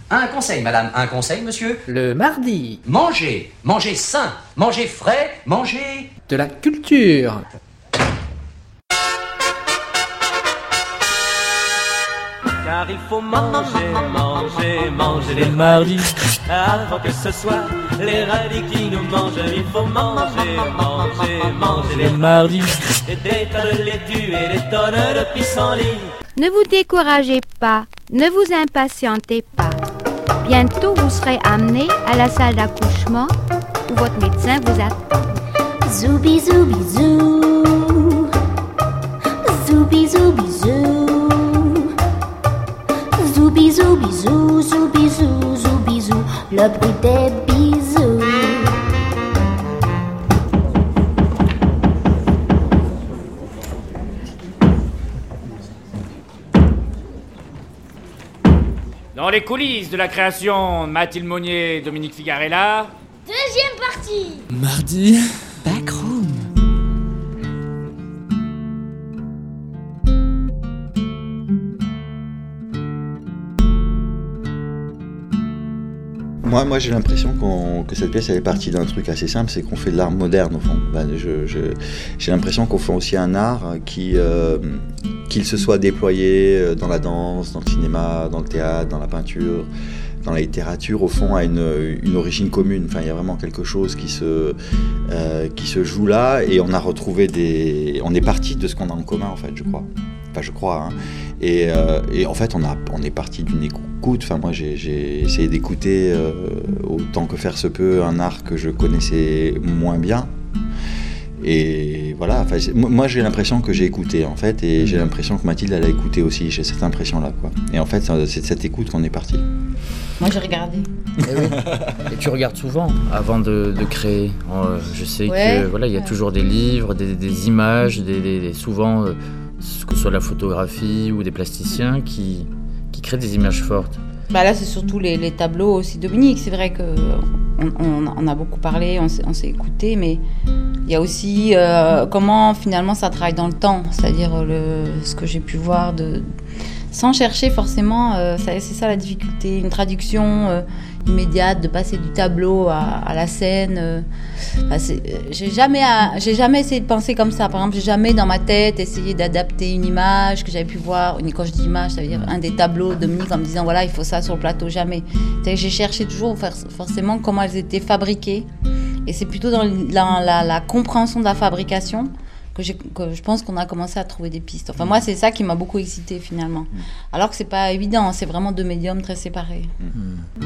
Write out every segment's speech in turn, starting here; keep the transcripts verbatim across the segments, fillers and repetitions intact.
Un conseil, madame, un conseil, monsieur. Le mardi. Mangez, mangez sain, mangez frais, mangez... De la culture. Car il faut manger, manger, manger les mardis. Avant que ce soit les radis qui nous mangent, il faut manger, manger, manger les mardis. Et des tas de laitue et des tonnes de pissenlit. Ne vous découragez pas, ne vous impatientez pas. Bientôt vous serez amené à la salle d'accouchement où votre médecin vous attend. Zoubi zoubi zou, zoubi zoubi zou, zoubi zoubi zou, zoubi zou, zoubi zou, le bruit des bisous. Dans les coulisses de la création, Mathilde Monnier, Dominique Figarella. Deuxième partie. Mardi, Backroom. Moi, moi j'ai l'impression qu'on, que cette pièce elle est partie d'un truc assez simple, c'est qu'on fait de l'art moderne au fond. Ben, je, je, j'ai l'impression qu'on fait aussi un art qui, euh, qu'il se soit déployé dans la danse, dans le cinéma, dans le théâtre, dans la peinture, dans la littérature, au fond, a une, une origine commune. Enfin, il y a vraiment quelque chose qui se, euh, qui se joue là, et on a retrouvé des... On est parti de ce qu'on a en commun, en fait, je crois. Enfin, je crois, hein. Et, euh, et en fait, on, a, on est parti d'une écoute. Enfin, moi, j'ai, j'ai essayé d'écouter euh, autant que faire se peut un art que je connaissais moins bien. Et voilà, enfin, moi j'ai l'impression que j'ai écouté en fait, et j'ai l'impression que Mathilde elle a écouté aussi, j'ai cette impression-là, quoi. Et en fait, c'est de cette écoute qu'on est parti. Moi j'ai regardé. Et, oui. Et tu regardes souvent avant de, de créer. Je sais ouais. que voilà, il y a toujours des livres, des, des images, des, des, des, souvent euh, que ce soit la photographie ou des plasticiens qui, qui créent des images fortes. Bah là c'est surtout les, les tableaux aussi. Dominique, c'est vrai que on, on, on a beaucoup parlé, on s'est, on s'est écouté, mais il y a aussi euh, comment finalement ça travaille dans le temps, c'est-à-dire le, ce que j'ai pu voir de, sans chercher forcément, euh, ça, c'est ça la difficulté, une traduction euh, immédiate, de passer du tableau à, à la scène. Euh, enfin, c'est, j'ai, jamais, j'ai jamais essayé de penser comme ça. Par exemple, j'ai jamais dans ma tête essayé d'adapter une image que j'avais pu voir. Une, quand je dis image, ça veut dire un des tableaux de Dominique en me disant voilà, il faut ça sur le plateau, jamais. C'est-à-dire que j'ai cherché toujours forcément comment elles étaient fabriquées. Et c'est plutôt dans la, la, la compréhension de la fabrication que, j'ai, que je pense qu'on a commencé à trouver des pistes. Enfin, moi, c'est ça qui m'a beaucoup excitée, finalement. Alors que c'est pas évident, c'est vraiment deux médiums très séparés. Mmh.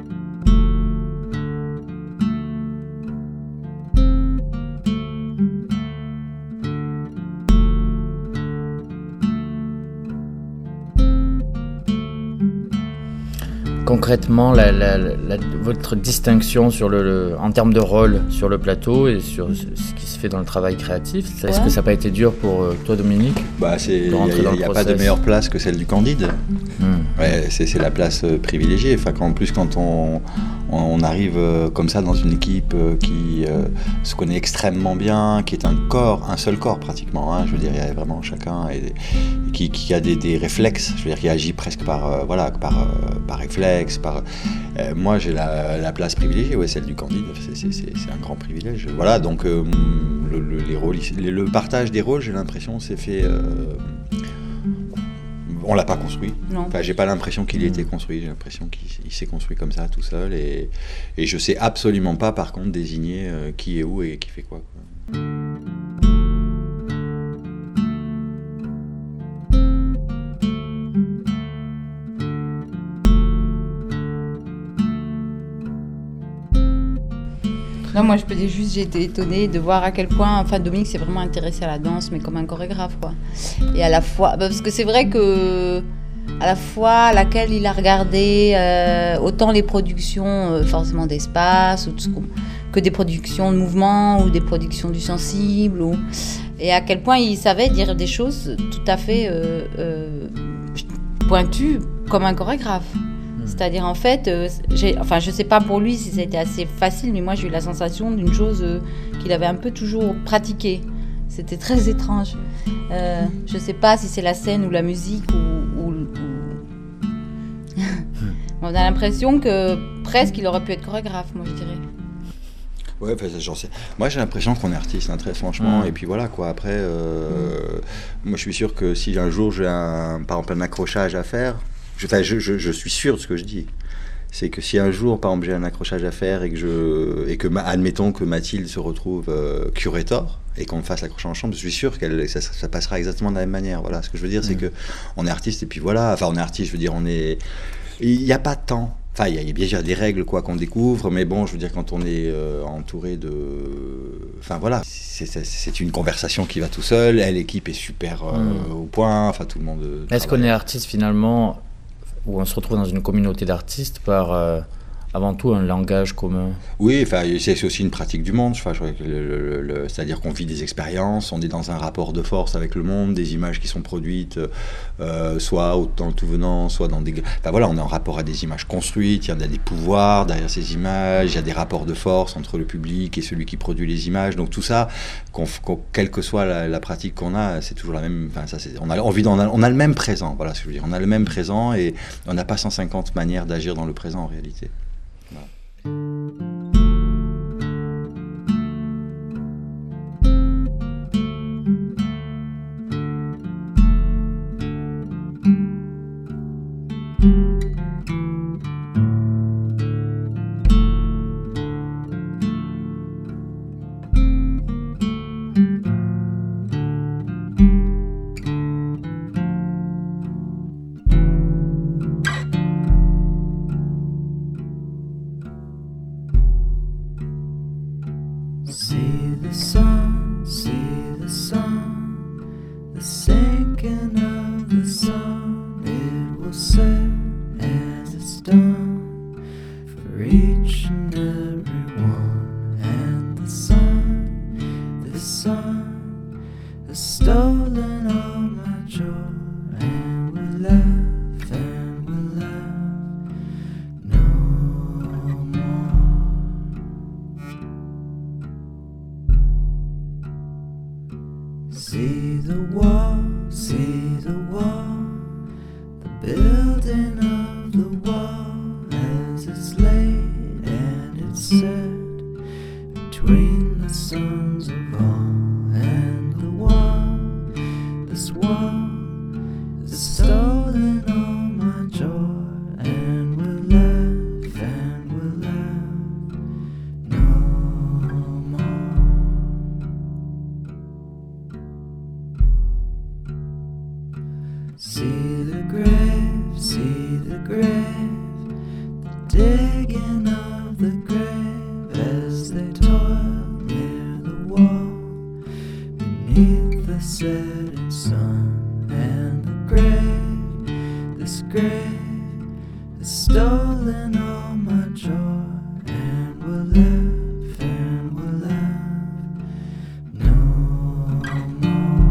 Concrètement, la, la, la, votre distinction sur le, le, en termes de rôle sur le plateau et sur ce qui se fait dans le travail créatif, ça, est-ce ouais. que ça n'a pas été dur pour toi, Dominique? Bah, il n'y a, a pas de meilleure place que celle du Candide. Mmh. Ouais, c'est, c'est la place euh, privilégiée. Enfin, en plus, quand on, on, on arrive euh, comme ça dans une équipe euh, qui euh, se connaît extrêmement bien, qui est un corps, un seul corps pratiquement, hein, je veux dire, il y a vraiment chacun et, et qui, qui a des, des réflexes, je veux dire, qui agit presque par, euh, voilà, par, euh, par réflexe. Par, euh, moi j'ai la, la place privilégiée, ouais, celle du Candide, c'est, c'est, c'est, c'est un grand privilège. Voilà, donc euh, le, le, les rôles, le partage des rôles, j'ai l'impression, c'est fait. Euh, on l'a pas construit. Non. Enfin, j'ai pas l'impression qu'il ait été construit. J'ai l'impression qu'il il s'est construit comme ça tout seul, et, et je sais absolument pas, par contre, désigner euh, qui est où et qui fait quoi, quoi. Non, moi je peux dire juste, j'ai été étonnée de voir à quel point, enfin Dominique s'est vraiment intéressé à la danse, mais comme un chorégraphe, quoi. Et à la fois, parce que c'est vrai que à la fois à laquelle il a regardé euh, autant les productions euh, forcément d'espace ou de, que des productions de mouvement ou des productions du sensible, ou, et à quel point il savait dire des choses tout à fait euh, euh, pointues comme un chorégraphe. C'est-à-dire, en fait, euh, j'ai, enfin, je ne sais pas pour lui si ça a été assez facile, mais moi, j'ai eu la sensation d'une chose euh, qu'il avait un peu toujours pratiquée. C'était très étrange. Euh, je ne sais pas si c'est la scène ou la musique ou... ou, ou... On a l'impression que presque il aurait pu être chorégraphe, moi je dirais. Ouais, enfin, j'en sais. Moi, j'ai l'impression qu'on est artiste, hein, très franchement. Mmh. Et puis voilà, quoi. Après, euh, mmh. moi, je suis sûr que si un jour j'ai un, par exemple, un accrochage à faire, je, enfin, je, je, je suis sûr de ce que je dis. C'est que si un jour, par exemple, j'ai un accrochage à faire et que je, et que, admettons que Mathilde se retrouve euh, curator et qu'on fasse l'accrochage en chambre, je suis sûr que ça, ça passera exactement de la même manière. Voilà, ce que je veux dire, mmh. c'est que on est artiste et puis voilà. Enfin, on est artiste, je veux dire, on est. Il n'y a pas de temps. Enfin, il y, y a bien des règles quoi qu'on découvre, mais bon, je veux dire, quand on est euh, entouré de... Enfin, voilà, c'est, c'est, c'est une conversation qui va tout seul, l'équipe est super euh, mmh. au point, enfin, tout le monde... Est-ce qu'on est artiste, finalement, ou on se retrouve dans une communauté d'artistes par... Euh... avant tout un langage commun. Oui, enfin, c'est aussi une pratique du monde. Je crois que le, le, le, c'est-à-dire qu'on vit des expériences, on est dans un rapport de force avec le monde, des images qui sont produites, euh, soit dans le tout venant, soit dans des... Enfin voilà, on est en rapport à des images construites, il y a des pouvoirs derrière ces images, il y a des rapports de force entre le public et celui qui produit les images. Donc tout ça, qu'on, qu'on, quelle que soit la, la pratique qu'on a, c'est toujours la même... Enfin, ça, c'est, on, a, on, vit dans, on a le même présent, voilà ce que je veux dire. On a le même présent et on n'a pas cent cinquante manières d'agir dans le présent en réalité. See the sun, see the sun, the sinking of the sun. It will set as it's done for each and every one. And the sun, the sun has stolen all my joy. And we laugh and we laugh no more. See the wall, see the wall, the building of the wall as it's laid and it's set between the sons of all. And the wall, this wall has stolen all my joy. And we'll laugh and we'll laugh no more. See the grave, see the grave, the digging of the grave as they toil near the wall beneath the setting sun. And the grave, this grave has stolen all my joy. And we'll laugh and we'll laugh no more.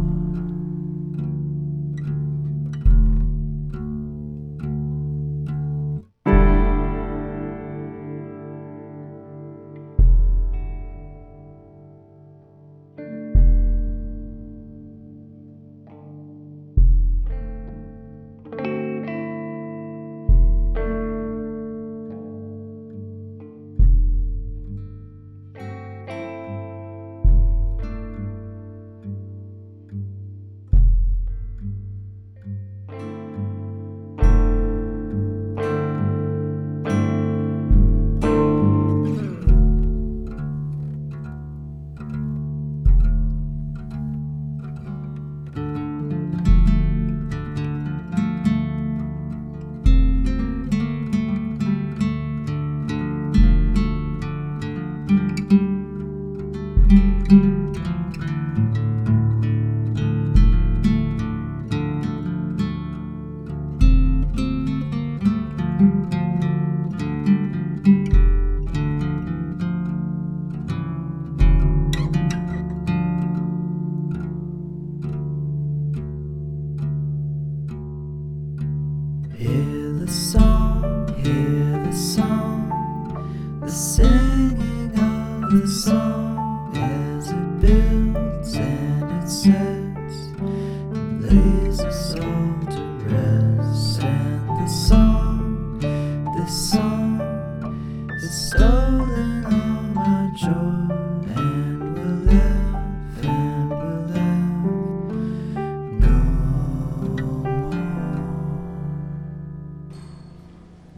Hear the song, hear the song, the singing of the song as it builds and it sets and lays us all to rest. And the song,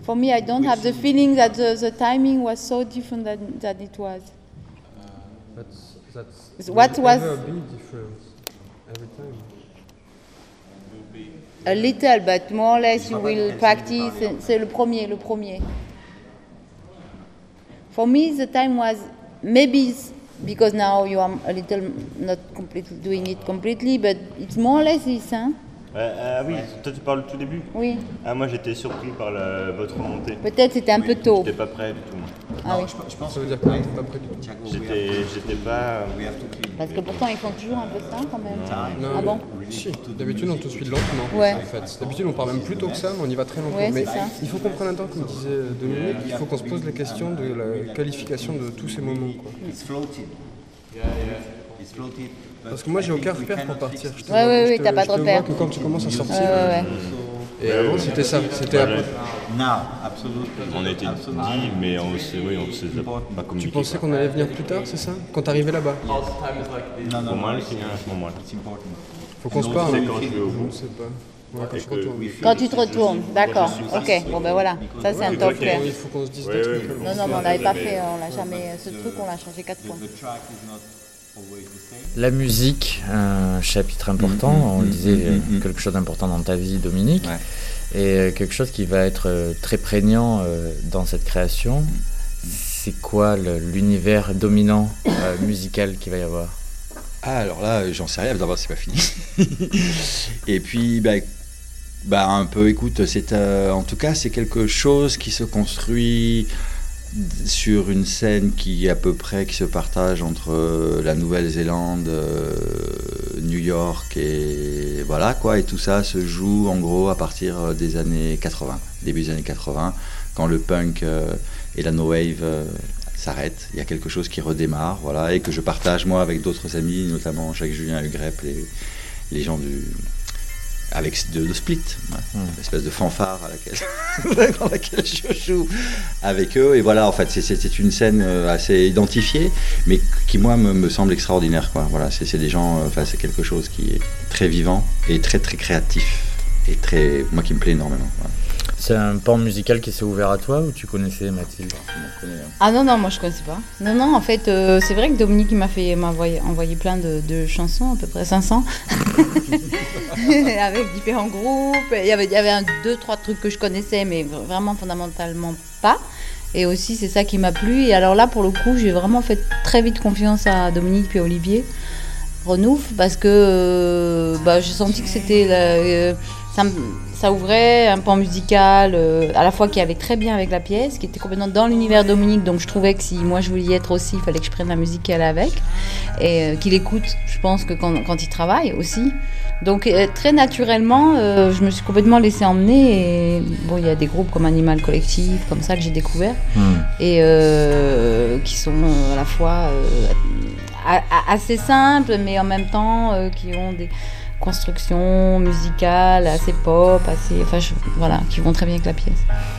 For me, I don't have the feeling that the, the timing was so different than, than it was. That's, that's What was never be different every time. a little, but more or less you will practice. C'est le premier, le premier. For me, the time was maybe because now you are a little not completely doing it completely, but it's more or less this, hein? Euh, euh, oui, toi tu parles tout début. Oui. Ah, moi j'étais surpris par la, votre remontée. Peut-être c'était un peu tôt. J'étais pas prêt du tout. Ah oui. Je pense que ça veut dire que t'es pas prêt du tout. J'étais, j'étais pas. Parce que pourtant ils font toujours un peu ça quand même. Non, ah bon? Si. D'habitude on te suit lentement. Ouais. En fait. D'habitude on part même plus tôt que ça, mais on y va très lentement. Ouais, mais c'est ça. il faut qu'on prenne un temps, comme disait Dominique, il faut qu'on se pose la question de la qualification de tous ces moments. Quoi. Parce que moi j'ai aucun repère pour partir. Je te Ouais, vois, ouais, je ouais, te- t'as pas de je te repère. vois que quand tu commences à sortir. Ouais, ouais, ouais. Et avant c'était ça, c'était Ouais, après. On était dit, mais on s'est, oui, on s'est pas communiqué. Tu pensais qu'on allait venir plus tard, c'est ça? Quand t'arrivais là-bas? Pour moi, c'est à ce moment-là. Faut qu'on se parle. C'est hein. quand je vais au bout. Je sais pas. Ouais, quand je retourne. Quand tu te retournes, d'accord. Ok, bon ben voilà, ça c'est un top clair. Il faut qu'on se dise Ouais, des ouais, trucs. ouais. Non, non, mais on l'avait pas fait, on l'a jamais. Ce truc, on l'a changé quatre fois. La musique, un chapitre important, Mm, on le mm, disait, mm, mm, quelque chose d'important dans ta vie, Dominique, Ouais. et euh, quelque chose qui va être euh, très prégnant euh, dans cette création. C'est quoi le- l'univers dominant euh, musical qu'il va y avoir? Ah, alors là, j'en sais rien, d'abord, c'est pas fini. Et puis, bah, bah, un peu, écoute, c'est, euh, en tout cas, c'est quelque chose qui se construit sur une scène qui, à peu près, qui se partage entre euh, la Nouvelle-Zélande, euh, New York, et voilà, quoi. Et tout ça se joue, en gros, à partir des années quatre-vingts, début des années quatre-vingts, quand le punk euh, et la no wave euh, s'arrêtent. Il y a quelque chose qui redémarre, voilà, et que je partage, moi, avec d'autres amis, notamment Jacques-Julien Hugrep, les, les gens du... avec de, de Split, ouais, Mm. une espèce de fanfare à laquelle, dans laquelle je joue avec eux. Et voilà, en fait, c'est, c'est, c'est une scène euh, assez identifiée, mais qui, moi, me, me semble extraordinaire, quoi. Voilà, c'est, c'est des gens, euh, enfin, c'est quelque chose qui est très vivant et très, très créatif. Et très, moi, qui me plaît énormément. Voilà. C'est un pan musical qui s'est ouvert à toi ou tu connaissais Mathilde? Ah non, non, moi je connaissais pas. Non, non, en fait, euh, c'est vrai que Dominique il m'a, fait, m'a envoyé, envoyé plein de, de chansons, à peu près cinq cents, avec différents groupes. Il y avait, il y avait un, deux, trois trucs que je connaissais, mais vraiment fondamentalement pas. Et aussi, c'est ça qui m'a plu. Et alors là, pour le coup, j'ai vraiment fait très vite confiance à Dominique puis à Olivier Renouf, parce que euh, bah, j'ai senti que c'était... Euh, ça, ça ouvrait un pan musical euh, à la fois qui allait très bien avec la pièce, qui était complètement dans l'univers Dominique, donc je trouvais que si moi je voulais y être aussi, il fallait que je prenne la musique qui allait avec, et euh, qu'il écoute, je pense, que quand, quand il travaille aussi. Donc euh, très naturellement, euh, je me suis complètement laissée emmener, et bon, il y a des groupes comme Animal Collectif, comme ça, que j'ai découvert, Mm. et euh, qui sont euh, à la fois euh, a- a- assez simples, mais en même temps euh, qui ont des constructions musicales assez pop, assez, enfin, je- voilà, qui vont très bien avec la pièce.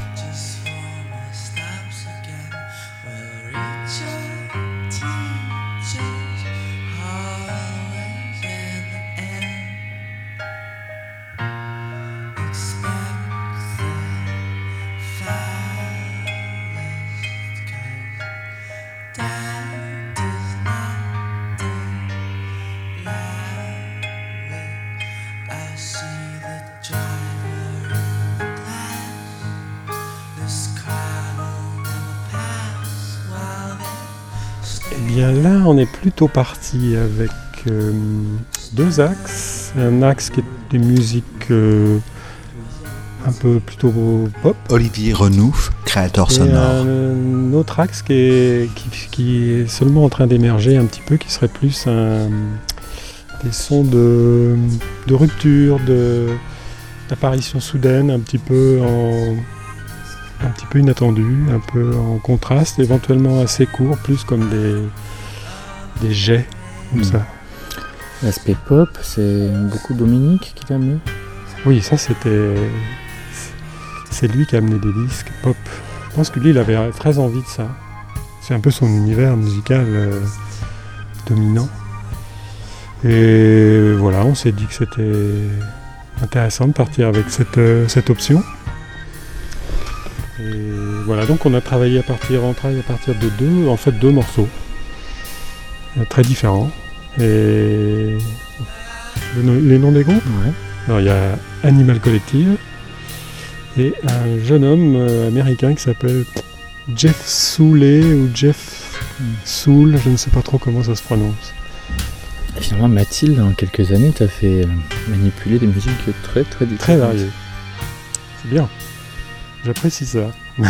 Eh bien là, on est plutôt parti avec euh, deux axes. Un axe qui est des musiques euh, un peu plutôt pop. Olivier Renouf, créateur Et sonore. un autre axe qui est, qui, qui est seulement en train d'émerger un petit peu, qui serait plus un, des sons de, de rupture, de, d'apparition soudaine, un petit peu en... un petit peu inattendu, un peu en contraste, éventuellement assez court, plus comme des, des jets, comme Mm. ça. L'aspect pop, c'est beaucoup Dominique qui t'a amené? Oui, ça c'était... C'est lui qui a amené des disques pop. Je pense que lui, il avait très envie de ça. C'est un peu son univers musical euh, dominant. Et voilà, on s'est dit que c'était intéressant de partir avec cette, euh, cette option. Et Et voilà, donc on a travaillé à partir, on travaille à partir de deux, en fait deux morceaux, euh, très différents. Et le, les noms des groupes, ouais. Alors il y a Animal Collective et un jeune homme euh, américain qui s'appelle Jeff Soule ou Jeff Soule, je ne sais pas trop comment ça se prononce. Finalement, Mathilde, en quelques années, t'as fait manipuler des musiques très très différentes. Très variées. C'est bien. J'apprécie ça. Mmh.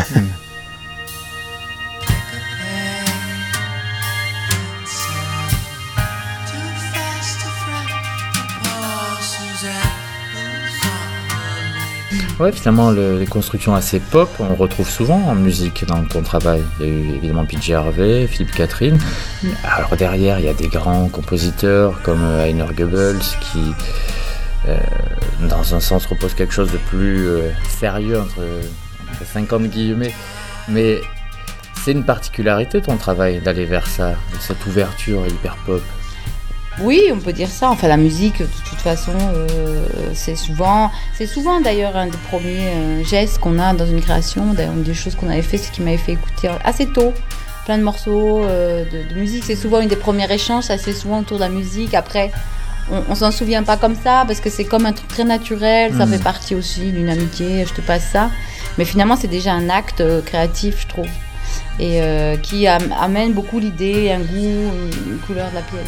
Ouais, finalement, le, les constructions assez pop, on retrouve souvent en musique dans ton travail. Il y a eu évidemment P J Harvey, Philippe Catherine. Alors derrière, il y a des grands compositeurs comme Heiner Goebbels qui, euh, dans un sens, repose quelque chose de plus euh, sérieux, entre, entre cinquante guillemets. Mais c'est une particularité, ton travail, d'aller vers ça, cette ouverture hyper pop. Oui, on peut dire ça. Enfin, la musique, de toute façon, euh, c'est souvent, c'est souvent d'ailleurs un des premiers euh, gestes qu'on a dans une création. D'ailleurs, une des choses qu'on avait fait, c'est qu'il m'avait fait écouter assez tôt plein de morceaux euh, de, de musique. C'est souvent une des premières échanges, ça se fait souvent autour de la musique. Après, on, on s'en souvient pas comme ça parce que c'est comme un truc très naturel. Ça mmh. fait partie aussi d'une amitié. Je te passe ça. Mais finalement, c'est déjà un acte euh, créatif, je trouve, et euh, qui am- amène beaucoup l'idée, un goût, une, une couleur de la pièce.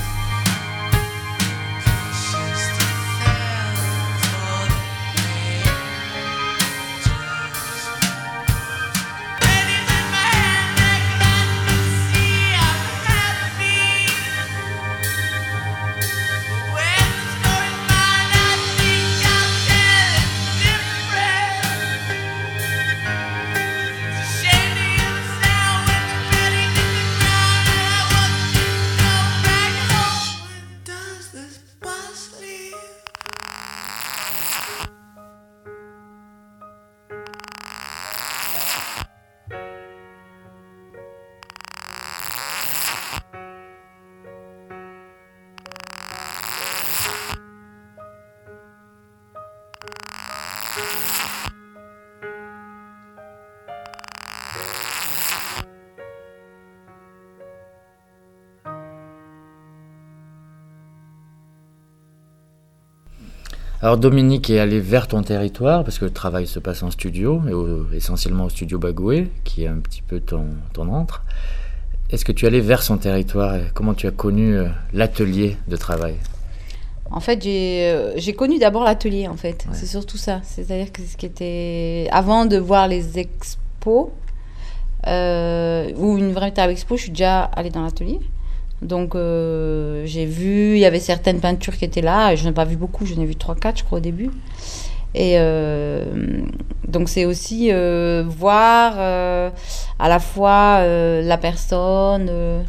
Alors Dominique est allé vers ton territoire parce que le travail se passe en studio, et au, essentiellement au studio Bagoué, qui est un petit peu ton, ton antre. Est-ce que tu es allé vers son territoire et comment tu as connu l'atelier de travail ? En fait, j'ai, euh, j'ai connu d'abord l'atelier, en fait. Ouais. C'est surtout ça. C'est-à-dire que ce qui était... Avant de voir les expos, euh, ou une véritable expo, je suis déjà allée dans l'atelier. Donc, euh, j'ai vu, il y avait certaines peintures qui étaient là. Je n'ai pas vu beaucoup, j'en ai vu trois quatre, je crois, au début. Et euh, donc, c'est aussi euh, voir euh, à la fois euh, la personne, euh,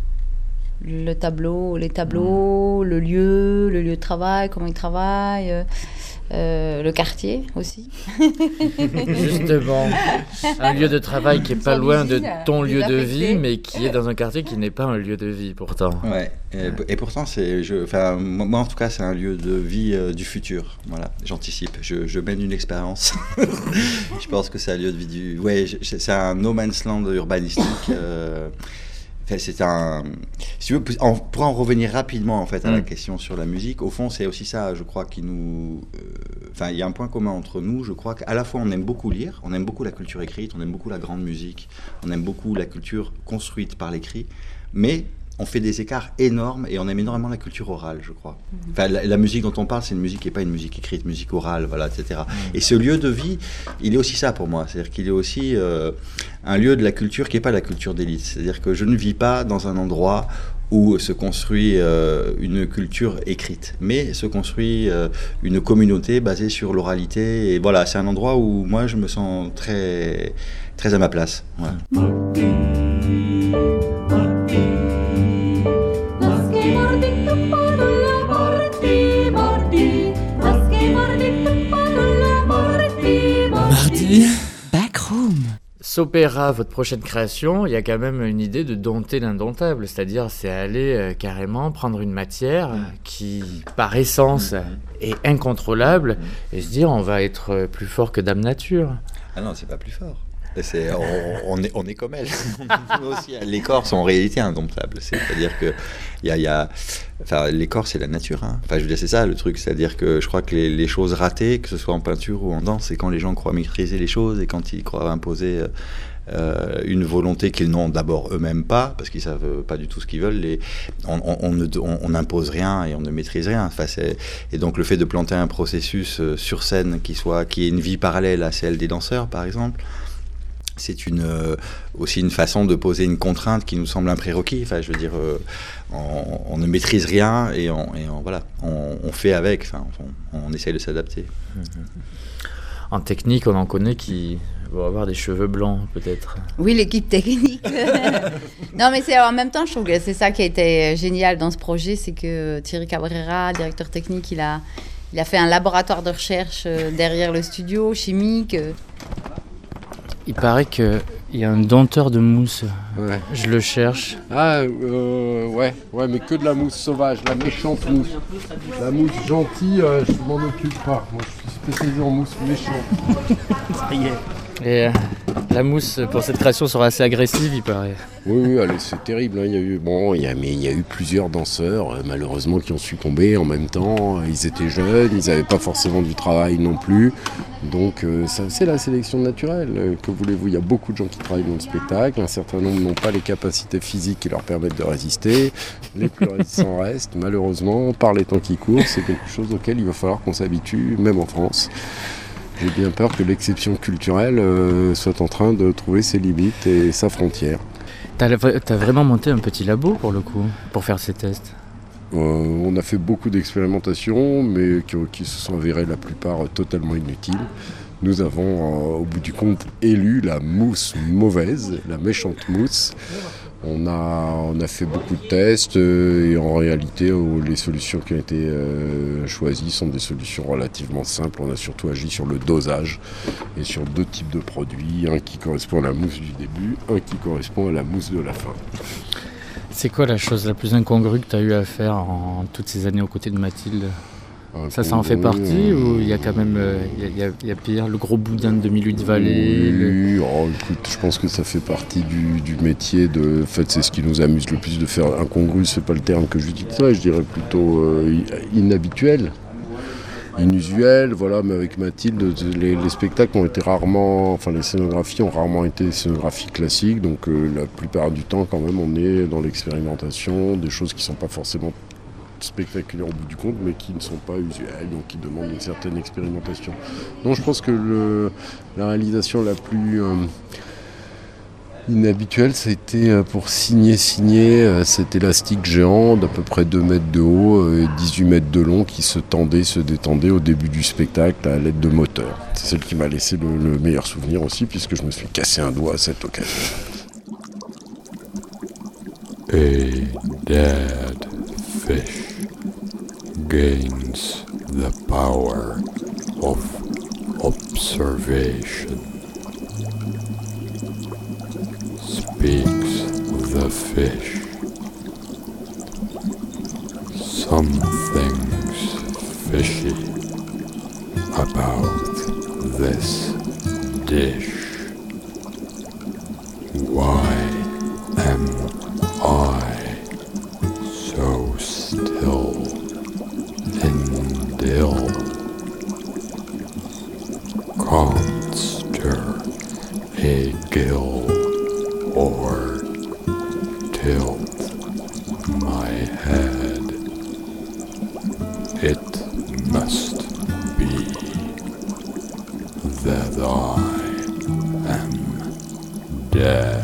le tableau, les tableaux, mmh. le lieu, le lieu de travail, comment il travaille, euh, euh, le quartier aussi. Justement, un lieu de travail qui n'est pas loin de ton lieu de vie, mais qui est dans un quartier qui n'est pas un lieu de vie pourtant. Ouais, et, et pourtant, c'est, je, enfin, moi en tout cas, c'est un lieu de vie euh, du futur. Voilà, j'anticipe, je, je mène une expérience. Je pense que c'est un lieu de vie du... Ouais, je, c'est un no man's land urbanistique. Euh... C'est un... Si tu veux, en, pour en revenir rapidement en fait, à mmh. la question sur la musique, au fond, c'est aussi ça, je crois, qui nous... Enfin, euh, il y a un point commun entre nous, je crois qu'à la fois, on aime beaucoup lire, on aime beaucoup la culture écrite, on aime beaucoup la grande musique, on aime beaucoup la culture construite par l'écrit, mais on fait des écarts énormes et on aime énormément la culture orale, je crois. Mmh. Enfin, la, la musique dont on parle, c'est une musique qui n'est pas une musique écrite, musique orale, voilà, et cetera. Mmh. Et ce lieu de vie, il est aussi ça pour moi. C'est-à-dire qu'il est aussi euh, un lieu de la culture qui n'est pas la culture d'élite. C'est-à-dire que je ne vis pas dans un endroit où se construit euh, une culture écrite, mais se construit euh, une communauté basée sur l'oralité. Et voilà, c'est un endroit où moi, je me sens très, très à ma place. Ouais. Mardi, Backroom. Sopera, votre prochaine création, il y a quand même une idée de dompter l'indomptable, c'est-à-dire c'est aller euh, carrément prendre une matière mmh. qui, par essence, mmh. est incontrôlable mmh. et se dire on va être plus fort que Dame Nature. Ah non, c'est pas plus fort. C'est, on, on, est, on est comme elle. Nous aussi, les corps sont en réalité indomptables. C'est-à-dire que y a, y a, enfin, les corps, c'est la nature. Hein. Enfin, je veux dire, c'est ça le truc. C'est-à-dire que je crois que les, les choses ratées, que ce soit en peinture ou en danse, c'est quand les gens croient maîtriser les choses et quand ils croient imposer euh, une volonté qu'ils n'ont d'abord eux-mêmes pas, parce qu'ils savent pas du tout ce qu'ils veulent. Les, on, on, on, ne, on, on impose rien et on ne maîtrise rien. Enfin, c'est, et donc le fait de planter un processus euh, sur scène qui soit, qui ait une vie parallèle à celle des danseurs, par exemple. C'est une, euh, aussi une façon de poser une contrainte qui nous semble un prérequis. Enfin, je veux dire, euh, on, on ne maîtrise rien et on, et on, voilà, on, on fait avec. Enfin, on, on essaye de s'adapter. En technique, on en connaît qui vont avoir des cheveux blancs, peut-être. Oui, l'équipe technique. Non, mais c'est, en même temps, je trouve que c'est ça qui a été génial dans ce projet, c'est que Thierry Cabrera, directeur technique, il a, il a fait un laboratoire de recherche derrière le studio, chimique. Il paraît qu'il y a un dompteur de mousse. Ouais. Je le cherche. Ah, euh, ouais, ouais, mais que de la mousse sauvage, la méchante mousse. La mousse gentille, euh, je m'en occupe pas. Moi, je suis spécialisé en mousse méchante. Ça y est. Et euh, la mousse pour cette création sera assez agressive, il paraît. Oui, oui, allez, c'est terrible. Hein. Il y a eu, bon, il y a, mais il y a eu plusieurs danseurs, euh, malheureusement, qui ont succombé en même temps. Ils étaient jeunes, ils n'avaient pas forcément du travail non plus. Donc, euh, ça, c'est la sélection naturelle. Euh, que voulez-vous ? Il y a beaucoup de gens qui travaillent dans le spectacle. Un certain nombre n'ont pas les capacités physiques qui leur permettent de résister. Les plus résistants restent. Malheureusement, par les temps qui courent, c'est quelque chose auquel il va falloir qu'on s'habitue, même en France. J'ai bien peur que l'exception culturelle euh, soit en train de trouver ses limites et sa frontière. T'as, t'as vraiment monté un petit labo pour le coup, pour faire ces tests ? euh, On a fait beaucoup d'expérimentations, mais qui, qui se sont avérées la plupart totalement inutiles. Nous avons, euh, au bout du compte, élu la mousse mauvaise, la méchante mousse. On a, on a fait beaucoup de tests euh, et en réalité, euh, les solutions qui ont été euh, choisies sont des solutions relativement simples. On a surtout agi sur le dosage et sur deux types de produits, un qui correspond à la mousse du début, un qui correspond à la mousse de la fin. C'est quoi la chose la plus incongrue que tu as eu à faire en toutes ces années aux côtés de Mathilde ? Un ça, ça en fait partie euh... ou il y a quand même il euh, y, y, y a pire, le gros boudin de demi-lutte vallée Oui, le... oh, écoute, je pense que ça fait partie du, du métier. De, en fait, c'est ce qui nous amuse le plus de faire. Incongru, c'est pas le terme que j'utiliserais, je dirais plutôt euh, inhabituel, inusuel. Voilà, mais avec Mathilde, les, les spectacles ont été rarement, enfin les scénographies ont rarement été des scénographies classiques. Donc euh, la plupart du temps, quand même, on est dans l'expérimentation, des choses qui sont pas forcément spectaculaires au bout du compte, mais qui ne sont pas usuelles, donc qui demandent une certaine expérimentation. Donc je pense que le, la réalisation la plus euh, inhabituelle, c'était euh, pour signer, signer euh, cet élastique géant d'à peu près deux mètres de haut et euh, dix-huit mètres de long qui se tendait, se détendait au début du spectacle à l'aide de moteurs. C'est celle qui m'a laissé le, le meilleur souvenir aussi, puisque je me suis cassé un doigt à cette occasion. A dead fish gains the power of observation. Speaks the fish. Something's fishy about this dish. Why am I so still and ill? Can't stir a gill or tilt my head. It must be that I am dead.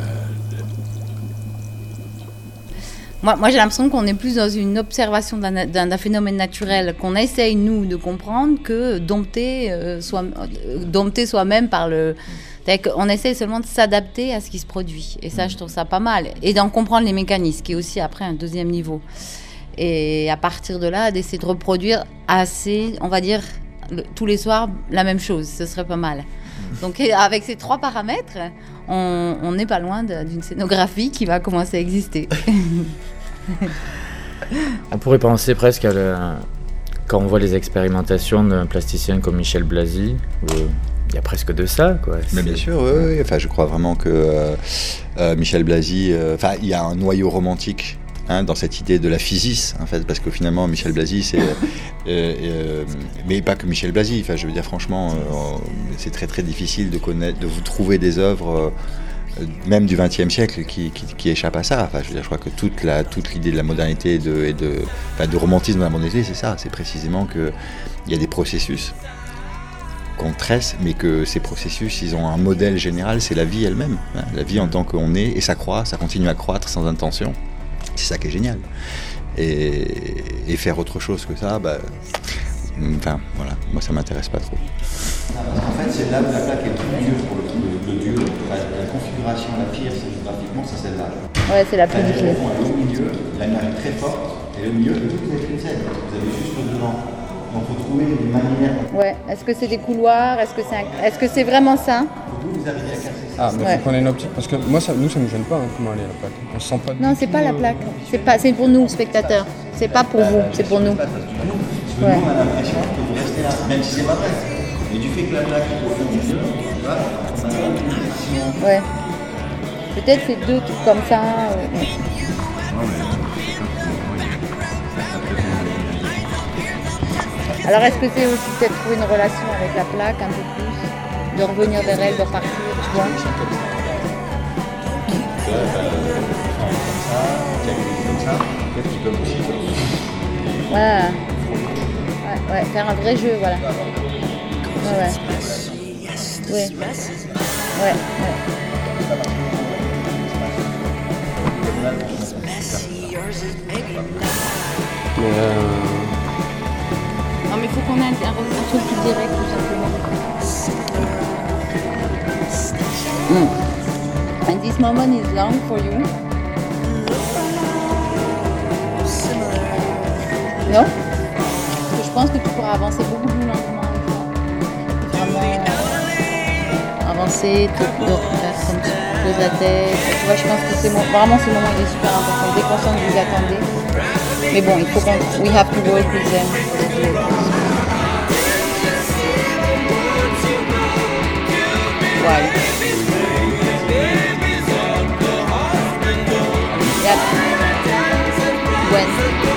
Moi, moi, j'ai l'impression qu'on est plus dans une observation d'un, d'un, d'un phénomène naturel qu'on essaye, nous, de comprendre que dompter, euh, soit, euh, dompter soi-même par le... C'est-à-dire qu'on essaye seulement de s'adapter à ce qui se produit. Et ça, je trouve ça pas mal. Et d'en comprendre les mécanismes, qui est aussi après un deuxième niveau. Et à partir de là, d'essayer de reproduire assez, on va dire, le, tous les soirs, la même chose. Ce serait pas mal. Donc avec ces trois paramètres, on n'est pas loin de, d'une scénographie qui va commencer à exister. On pourrait penser presque à le, quand on voit les expérimentations d'un plasticien comme Michel Blasi, où il y a presque de ça, quoi. Mais bien sûr, oui, oui. Enfin, je crois vraiment que euh, euh, Michel Blasi, enfin, euh, il y a un noyau romantique. Hein, dans cette idée de la physis, en fait, parce que finalement Michel Blasi, c'est, euh, euh, mais pas que Michel Blasi. Enfin, je veux dire franchement, euh, c'est très très difficile de connaître, de vous trouver des œuvres, euh, même du vingtième siècle, qui, qui, qui échappent à ça. Enfin, je veux dire, je crois que toute la toute l'idée de la modernité et de et de, enfin, de romantisme de la modernité, c'est ça. C'est précisément que il y a des processus qu'on tresse, mais que ces processus, ils ont un modèle général, c'est la vie elle-même. Hein, la vie en tant qu'on est, et ça croît, ça continue à croître sans intention. C'est ça qui est génial. Et, et faire autre chose que ça, bah, enfin, voilà, moi ça m'intéresse pas trop. En fait, c'est là où la plaque est le plus dure pour le, le, le dur. La, la configuration la pire, c'est géographiquement, c'est celle-là. Ouais, c'est la plus dure. Elle est au milieu, la lumière est très forte, et au milieu, et tout, vous avez une scène. Vous avez juste le devant. Donc il faut trouver une manière. Ouais, est-ce que c'est des couloirs? Est-ce que c'est un... est-ce que c'est vraiment ça? Vous, vous arrivez à casser ça. Ah, mais il ouais. faut qu'on ait une optique, parce que moi, ça, nous, ça ne nous gêne pas hein, comment elle est la plaque. On se sent pas. Non, c'est pas la plaque. C'est pas, c'est pour nous, spectateurs. C'est pas pour vous, c'est pour nous. Parce que nous, ouais. nous, on a l'impression que vous restez là, même si c'est pas vrai. Mais du fait que la plaque est au fond du jeu, tu vois, on a une impression. Ouais. Peut-être c'est deux trucs comme ça. Euh... Alors est-ce que c'est aussi peut-être trouver une relation avec la plaque un peu plus, de revenir vers elle, de repartir, tu vois? Ouais. Ouais, ouais, faire un vrai jeu, voilà. Ouais, ouais. Ouais. Ouais, ouais. Mais euh... Non mais il faut qu'on ait un, un, un truc plus direct tout simplement. Mm. And this moment is long for you? Non? Parce que je pense que tu pourras avancer beaucoup plus lentement. Vraiment avancer, te, te faire comme tu poses la tête. Tu vois, je pense que c'est mon, vraiment ce moment il est super important. Dès qu'on sent que vous attendez. Mais bon, il faut qu'on... We have to work with them. Ouais. Yep. When?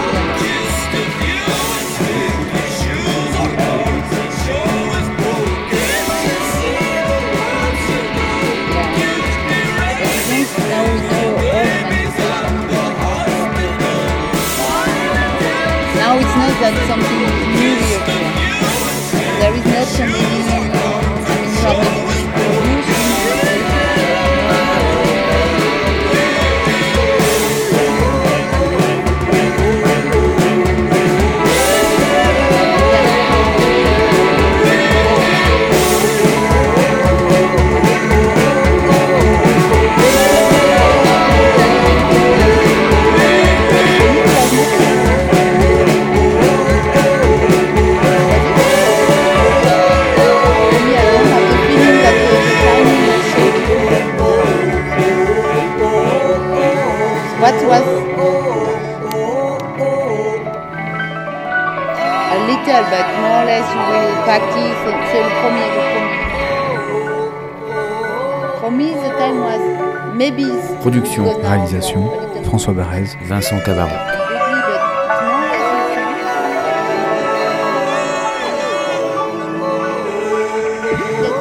Now it's not that something newly occurred. There is not something, I mean, you have been produced. What was a little but more or less you will practice, c'est le premier, le premier. For me the time was maybe. Production, réalisation, François Barrez, Vincent Cabarro. Let's